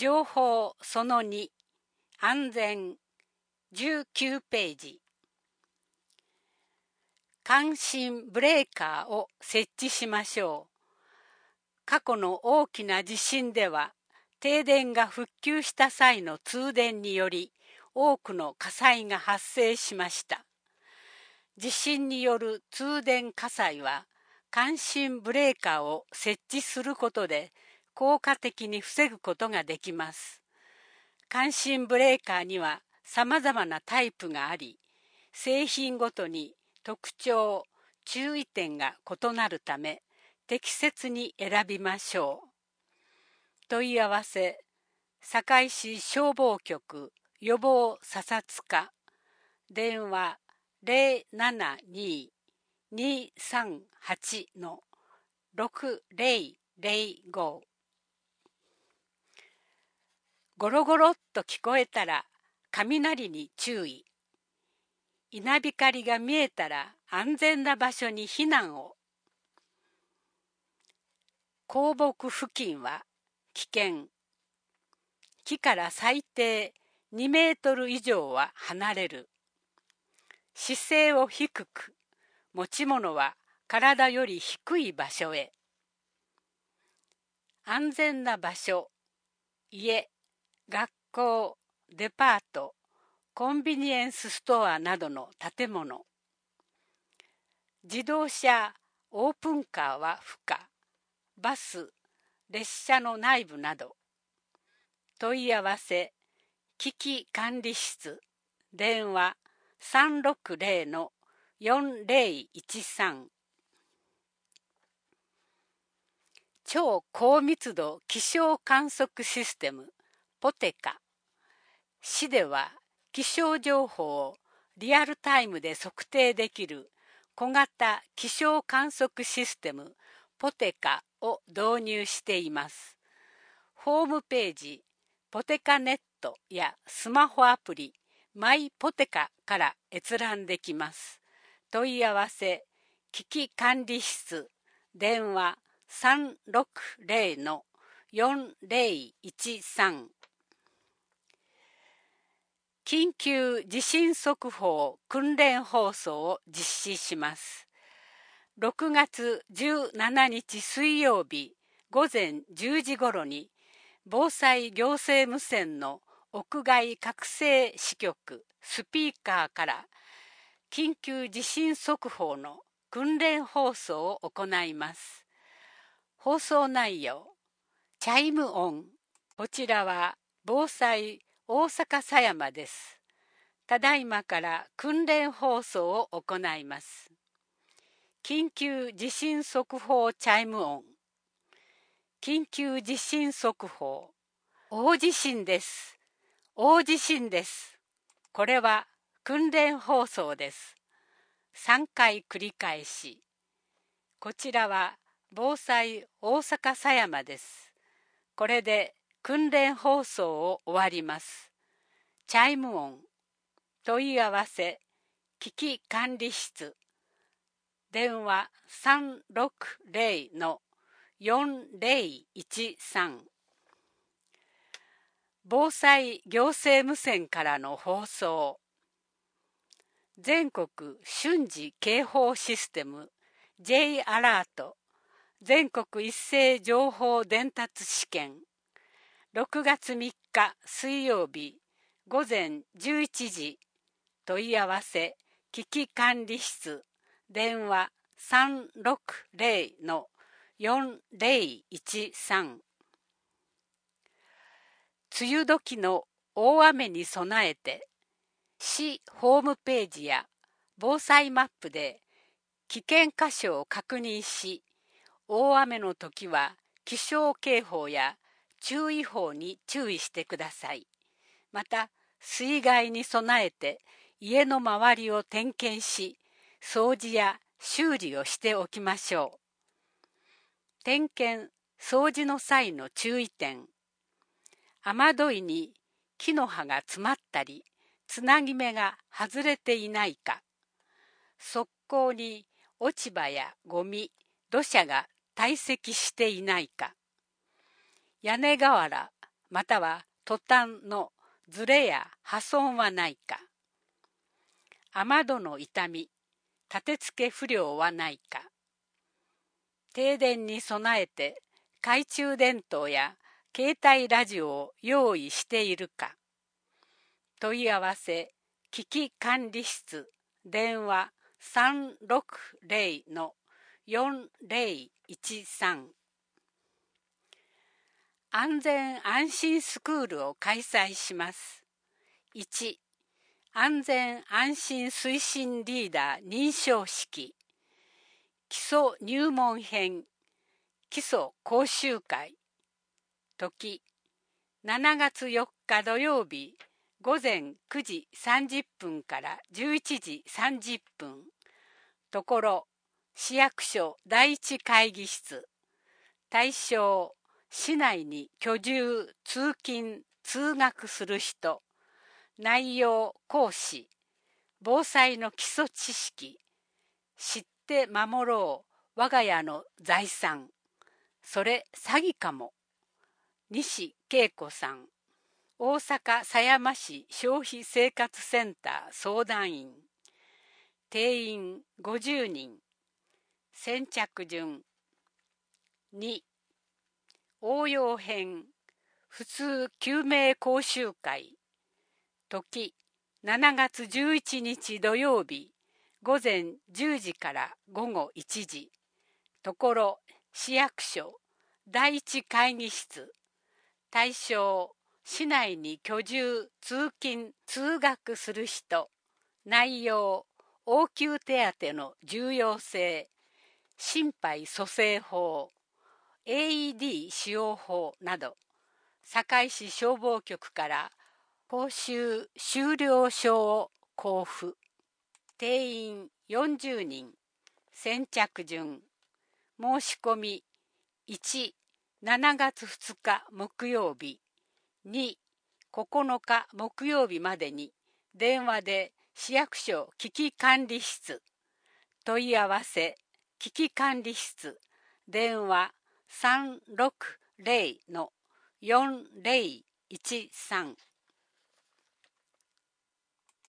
情報その2、安全19ページ。感震ブレーカーを設置しましょう。過去の大きな地震では、停電が復旧した際の通電により、多くの火災が発生しました。地震による通電火災は、感震ブレーカーを設置することで効果的に防ぐことができます。感震ブレーカーには様々なタイプがあり、製品ごとに特徴、注意点が異なるため、適切に選びましょう。問い合わせ、堺市消防局予防査察課、電話072-238-6005。ゴロゴロっと聞こえたら雷に注意。稲光が見えたら安全な場所に避難を。倒木付近は危険。木から最低2メートル以上は離れる。姿勢を低く、持ち物は体より低い場所へ。安全な場所、家、学校、デパート、コンビニエンスストアなどの建物。自動車、オープンカーは不可。バス、列車の内部など。問い合わせ、危機管理室、電話360-4013。超高密度気象観測システム、ポテカ。市では気象情報をリアルタイムで測定できる小型気象観測システム、ポテカを導入しています。ホームページ、ポテカネットやスマホアプリ、マイポテカから閲覧できます。問い合わせ、危機管理室、電話360-4013。緊急地震速報訓練放送を実施します。6月17日水曜日午前10時頃に、防災行政無線の屋外拡声支局スピーカーから緊急地震速報の訓練放送を行います。放送内容、チャイム音。こちらは防災大阪狭山です。ただいまから訓練放送を行います。緊急地震速報チャイム音。緊急地震速報。大地震です。大地震です。これは訓練放送です。3回繰り返し。こちらは防災大阪狭山です。これで訓練放送を終わります。チャイム音。問い合わせ、危機管理室。電話360-4013。防災行政無線からの放送。全国瞬時警報システム J アラート全国一斉情報伝達試験。6月3日水曜日午前11時。問い合わせ、危機管理室。電話360-4013。梅雨時の大雨に備えて、市ホームページや防災マップで危険箇所を確認し、大雨の時は気象警報や注意報に注意してください。また、水害に備えて家の周りを点検し、掃除や修理をしておきましょう。点検・掃除の際の注意点。雨どいに木の葉が詰まったり、つなぎ目が外れていないか。側溝に落ち葉やゴミ、土砂が堆積していないか。屋根瓦、 または途端のずれや破損はないか。雨戸の傷み、立て付け不良はないか。停電に備えて懐中電灯や携帯ラジオを用意しているか。問い合わせ危機管理室電話360-4013。安全安心スクールを開催します。1、安全安心推進リーダー認証式。基礎入門編基礎講習会。時、7月4日土曜日午前9時30分から11時30分。ところ、市役所第一会議室。対象、市内に居住、通勤、通学する人。内容、講師。防災の基礎知識。知って守ろう、我が家の財産。それ詐欺かも。西恵子さん。大阪狭山市消費生活センター相談員。定員50人。先着順。2、応用編普通救命講習会。時、7月11日土曜日午前10時から午後1時。ところ、市役所第一会議室。対象、市内に居住、通勤、通学する人。内容、応急手当の重要性。心肺蘇生法。AED 使用法など、堺市消防局から講習終了証を交付。定員40人。先着順。申し込み1、7月2日木曜日。2、9日木曜日までに電話で市役所危機管理室。問い合わせ危機管理室電話360-4013。